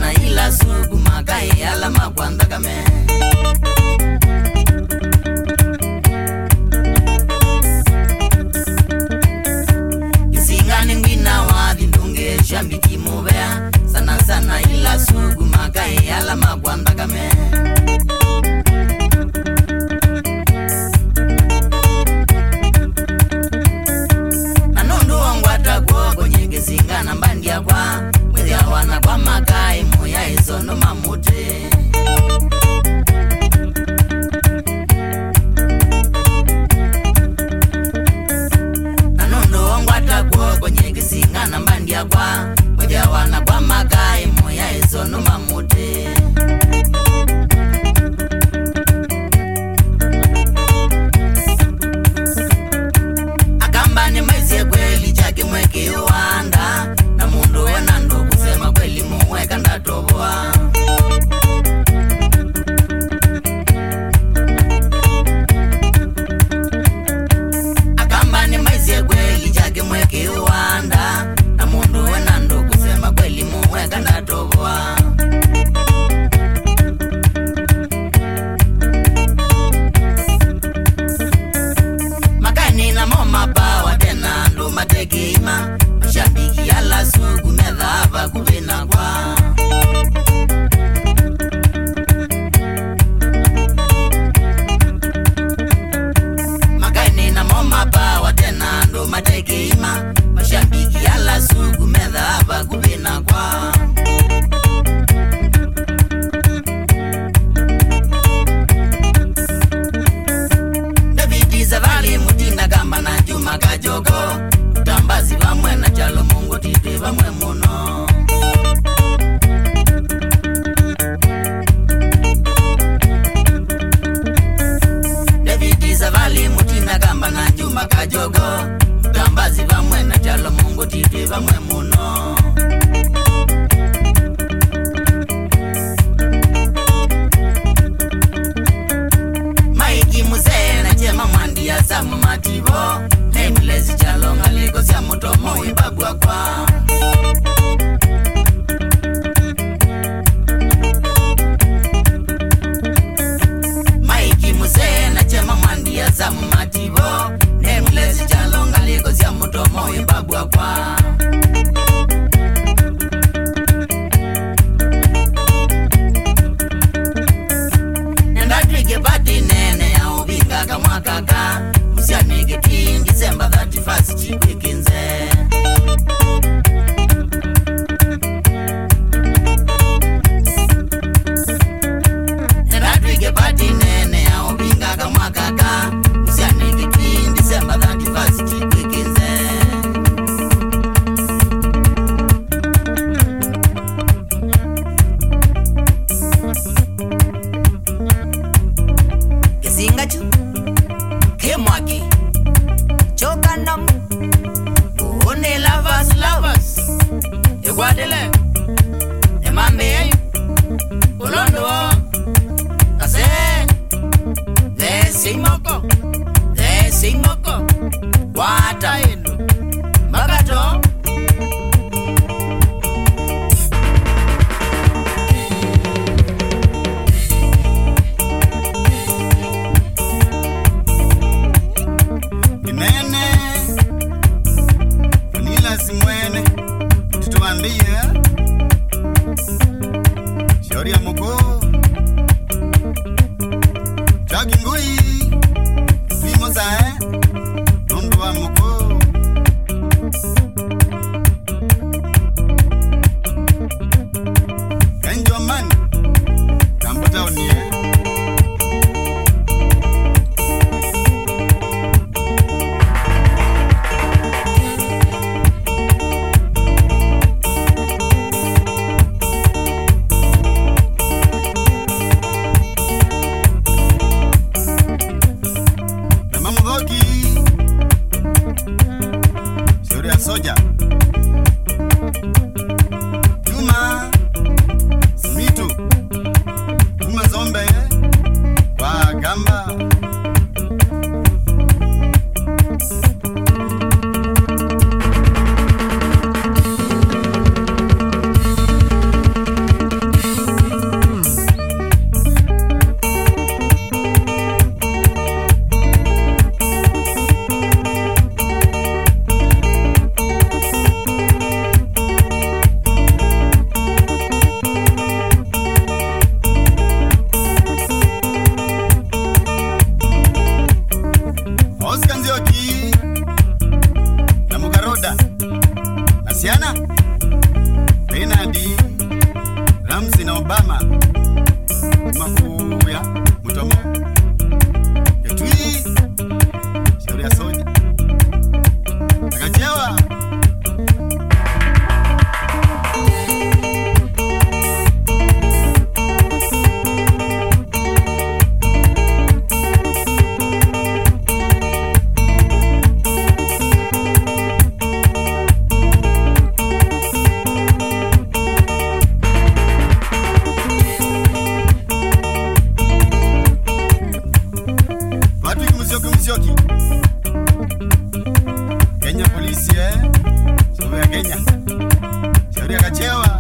sana ila sugu magai ala makwanda kame Kisingani ngwina wadhi ndunge shambiki mubea sana sana ila sugu magai ala makwanda kame Nanundu wangwata kwa nyege singana mbandia kwa Mwezi awana kwa magai moya izono mamute Nanundu wangwata kwa nyege singana mbandia kwa Mwezi awana kwa magai moya izono mamute Akambani maize kweli chake mweke uanda Na mundu wenando kusema kweli muweka ndatoboa Akambani maize kweli chake mweke uanda Na mundu wenando kusema kweli muweka ndatoboa Makani na moma bawa tena ndo matekeima Mashambiki ala sugu medhava kubina kwa Makani na moma bawa tena ndo matekeima Mashambiki ala sugu medhava kubina kwa Davidi Zavali mutinda gamba na Juma Kajogo Utambazi vamwe na chalo mungu titwe vamwe muno Davidi Zavali mutinda gamba na Juma Kajogo Utambazi vamwe na chalo mungu titwe vamwe muno Maiki muzee na chema mwandi ya samu mativo Naimlezi chalonga liko siya mutomo ibagwa kwa Maiki muzee na chema mwandi ya samu mativo Naimlezi chalonga liko siya mutomo ibagwa kwa Ndatwike pati nene ya ubinga kama kaka Musianike king December 31st chikwikinze Ndatwike pati nene ya ubinga kama kaka Musianike king December 31st chikwikinze Kisingachu Kimwaki Chokanam Une lovers Iguadele Emambe Ulondo Kase Simoko Wata inu Magato Nene Vanilla simwene Mtituambie Shauri ya moko Chagi ngui Limo zae Nondo wa moko Enjo man Kampata unie Soja Juma Smitu Kuma Zombe Wa Gamba Tiana, Benadi, Ramsey na Obama, Makuya, Mutomo, Ketui, Shauri ya Soja, Akajewa. Mzioki Kenya polisi Sobe ya Kenya Shauri ya Kachewa